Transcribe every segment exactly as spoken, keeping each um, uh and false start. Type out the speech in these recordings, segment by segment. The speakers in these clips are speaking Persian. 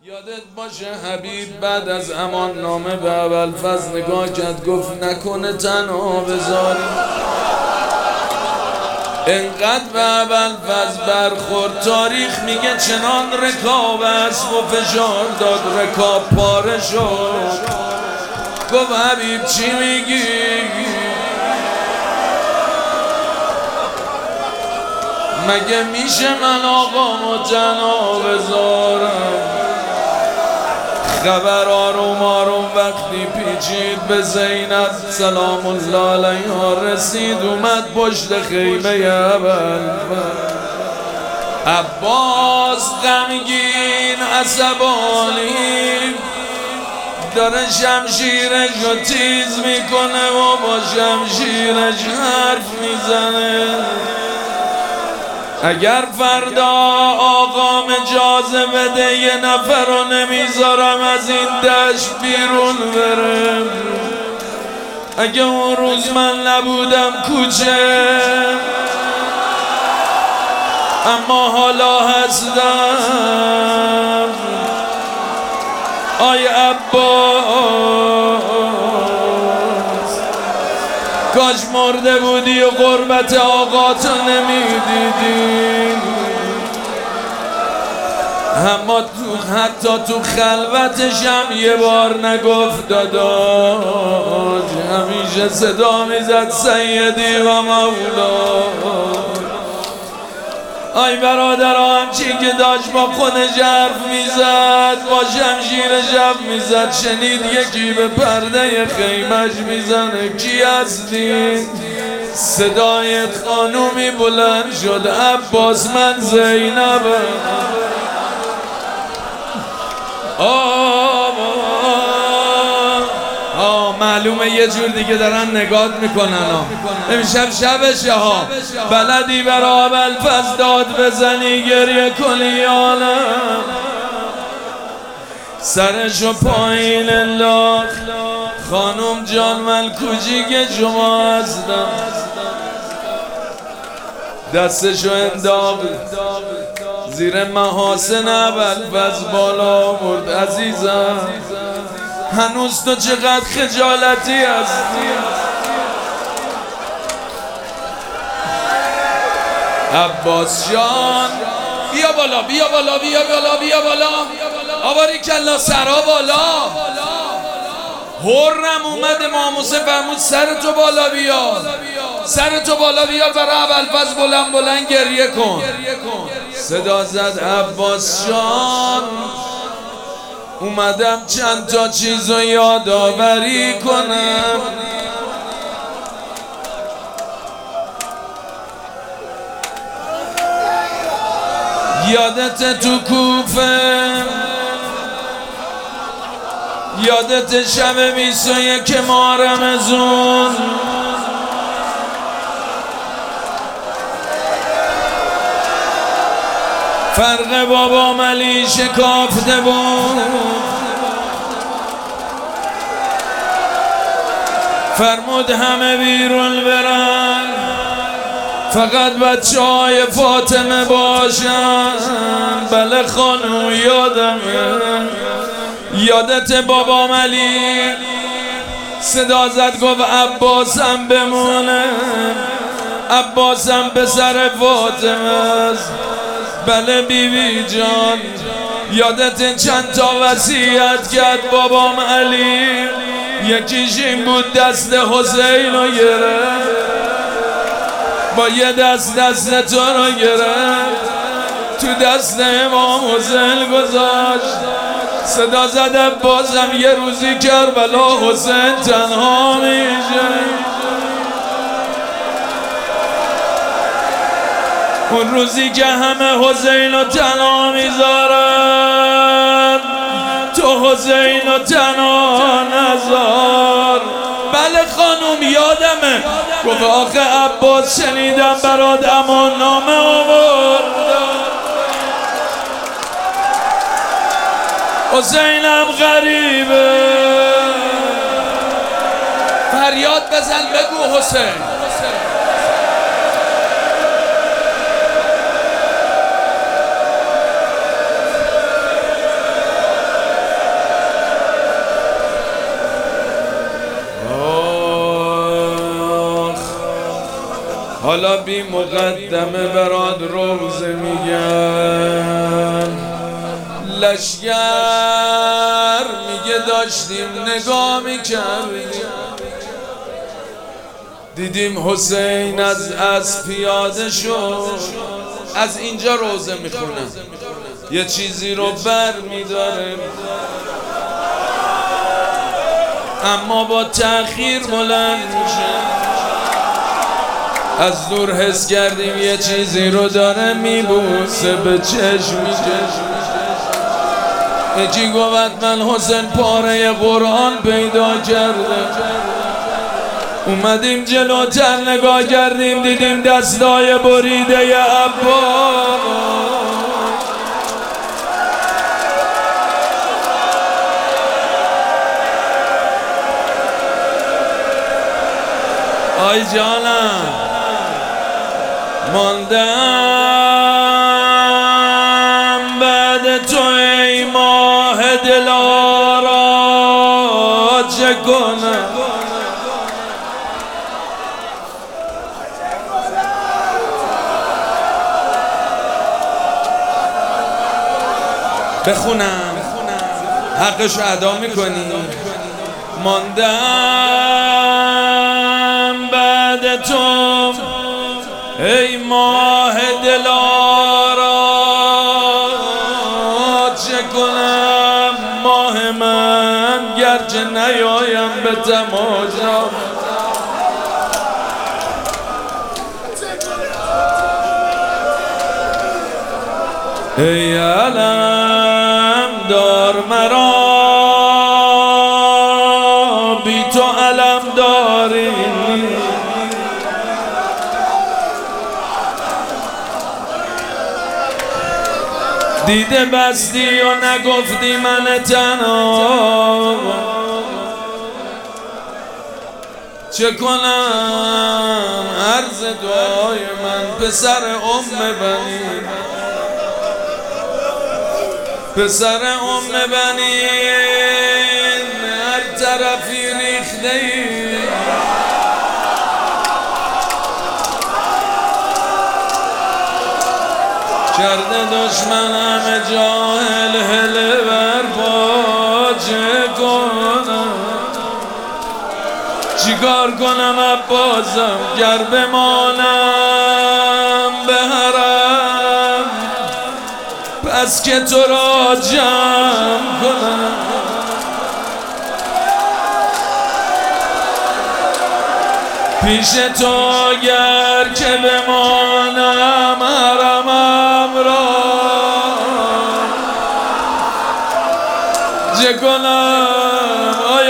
یادت باشه حبیب بعد از امان نامه به ابوالفضل نگاه کرد، گفت نکنه تنها بذاری. انقدر به ابوالفضل برخورد، تاریخ میگه چنان رکاب اسب و فشار داد رکاب پاره شد. گفت حبیب چی میگی؟ مگه میشه من آقامو تنها بذارم؟ خبر آروم آروم وقتی پیچید به زینب سلام الله علیها رسید، اومد پشت خیمه ابوالفضل. عباس غمگین عصبانی داره شمشیرش رو تیز میکنه و با شمشیرش حرف میزنه. اگر فردا آقام اجازه بده یه نفر رو نمیذارم از این دشت بیرون برم. اگه اون روز من نبودم کوچه، اما حالا هستم. آی عباس کاش مرده بودی و قربت آقاتو نمیدیدی. اما تو حتی تو خلوتش هم یه بار نگفت داداش، همیشه صدا میزد سیدی و مولا. آی برادرها همچی که داشت با خودش حرف میزد، با شمشیرش حرف میزد، شنید یکی به پرده خیمش میزنه کی هستی؟ صدای خانومی بلند شد عباس من زینبم. آه آه معلومه یه جور دیگه دارن نگات میکنن ها. امشب شبشه ها، بلدی برا ابوالفضل داد بزنی گریه کنی عالم. سرشو پایین انداخت خانم جان من کوچیک شما هستم. دستشو انداخت زیر محاسن ابوالفضل بالا برد. عزیزم هنوز تو چقدر خجالتی هستی. عباس جان بیا بالا بیا بالا بیا بالا بیا بالا. آباری کلا سرا بالا. حرم اومد امام حسین فرمود سرتو بالا بیار، سرتو بالا بیار برای ابوالفضل بلند بلند گریه کن. صدا زد عباس جان اومدم چند تا چیزو یادآوری کنم. یادت تو کوفه، یادت شب بیست و یک ماه رمضان، فرق بابا ملی شکافته بود. فرمود همه بیرون برن فقط بچه های فاطمه باشن. بله خانم یادمه. یادت بابا ملی صدا زد گفت عباسم بمونه، عباسم به سر فاطمه است. بله بیبی جان یادت چند تا وصیت کرد بابام علی، یکیش این بود دست حسین رو گرفت، با یه دست دست تو رو گرفت تو دست امام حسین گذاشت. صدا زده بازم یه روزی کربلا حسین تنها میشه. اون روزی که همه حسین رو تنها میذارن تو حسین رو تنها نذار. بله خانوم یادمه. گفت آخه عباس شنیدم برات امان نامه آوردم، حسینم غریبه. فریاد بزن بگو حسین. حالا بی مقدمه برات روزه میگم. لشگر میگه داشتیم نگاه میکردیم، دیدیم حسین از از پیاده شد. از اینجا روزه میخونم، یه چیزی رو بر میداره اما با تأخیر بلند میشه. از دور حس کردیم یه چیزی رو داره میبوسه به چشم. یکی گفت من حسین پاره قرآن پیدا کرده. اومدیم جلوتر نگاه کردیم، دیدیم دستای بریده عباس. آی جانم ماندم بعد تو ای ماه دلارا، چه کنم بخونم حقشو ادا میکنی. ماندم بعد تو ای ماه دلارا، چه کنم ماه من گرچه نیایم به تماشا. ای علم دار مرا بی تو علم داری، دیده بستی و نگفتی من تنها. چه کنم عرض دعای من پسر ام بنی، پسر ام بنین هر طرفی ریخته ای. کرده دشمن همه جاهل هله بر پا. چه کنم چیکار کنم عباسم گر بمانم به حرم، پس که تو را جمع کنم. پیش تو گر که بمانم حرمم را، چه کنم آی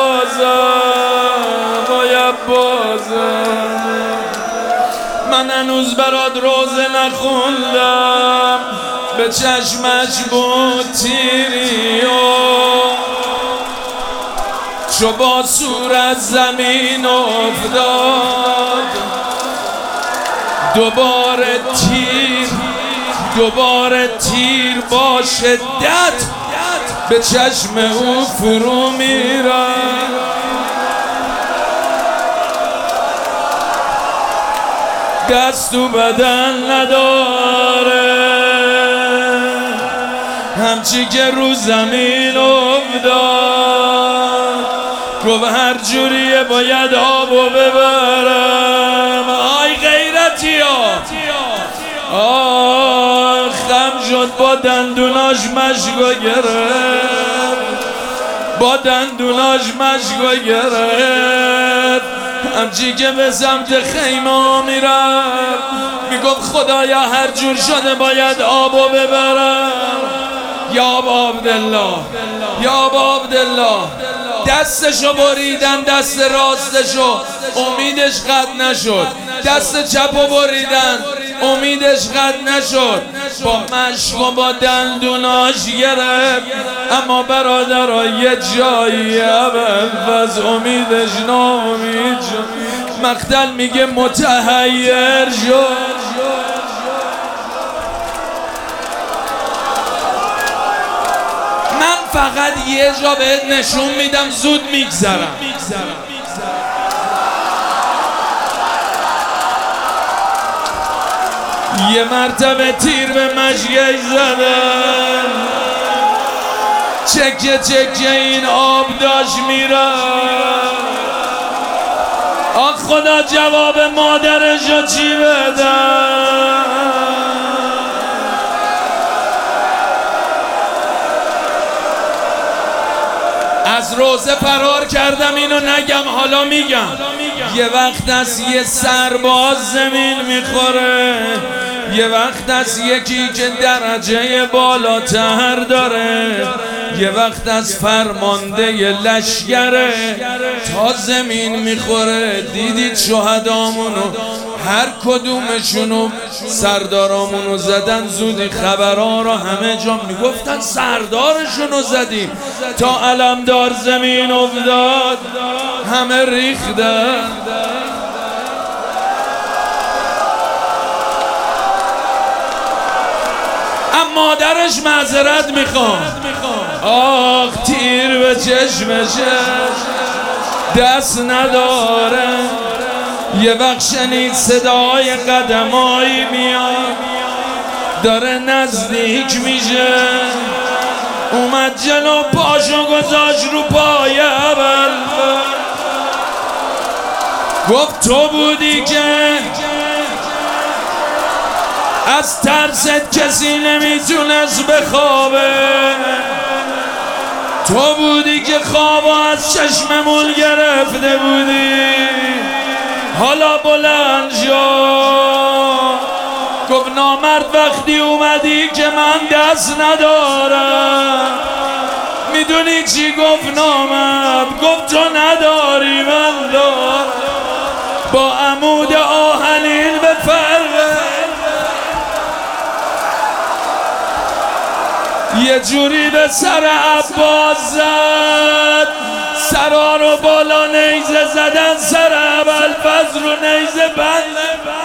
عباسم آی عباسم. من هنوز برات روزه نخوندم، به چشمش بود تیری و چو با صورت زمین افتاد. دوباره تیر دوباره تیر با شدت به چشم او فرو میرد. دست و بدن نداره، همچی که رو زمین افتاد. گفت هر جوریه باید آبو ببرم. آی غیرتی ها آه خم شد، با دندوناش مشکو گرفت، با دندوناش مشکو گرفت. همچی که به سمت خیمه میرفت میگفت خدایا هر جور شده باید آبو ببرم. یا ابا عبدالله یا ابا عبدالله. دستشو بریدن، دست راستشو، امیدش قطع نشد. دست چپو بریدن، امیدش قطع نشد. با مشک و با دندوناش گرفت، اما برادرها یه جایی از امیدش ناامید شد. مقتل میگه متحیر شد. من فقط یه جا بهت نشون میدم زود میگذرم. یه مرتبه تیر به مشگش زدن، چکه چکه این آب داشت میره. آخ خدا جواب مادرشو چی بدن؟ از روزه فرار کردم، اینو نگم حالا میگم. یه وقت از یه سرباز زمین میخوره، یه وقت از یکی که درجه بالاتر داره، یه وقت از فرمانده لشگره تا زمین میخوره. دیدید شهدامونو هر کدومشونو سردارامونو زدن، زودی خبرها رو همه جا میگفتن سردارشونو زدیم. تا علمدار زمین افتاد همه ریختن. اما مادرش معذرت میخواد. آخ تیر به چشمشه دست نداره. یه وقت شنید صدای قدمایی میاد، داره نزدیک میشه. اومد جلو پاشو گذاشت رو پای اول، گفت تو بودی که از ترست کسی نمیتونست بخوابه، تو بودی که خواب از چشممون گرفته بودی. حالا بلند شو. گفت نامرد وقتی اومدی که من دست ندارم. میدونی چی گفت نامرد؟ گفت تو نداری من دارم. با عمود آهنین به فرقه یه جوری به سر عباس زد، سرا رو بالا نیزه زدن، سر ابوالفضل رو نیزه بند.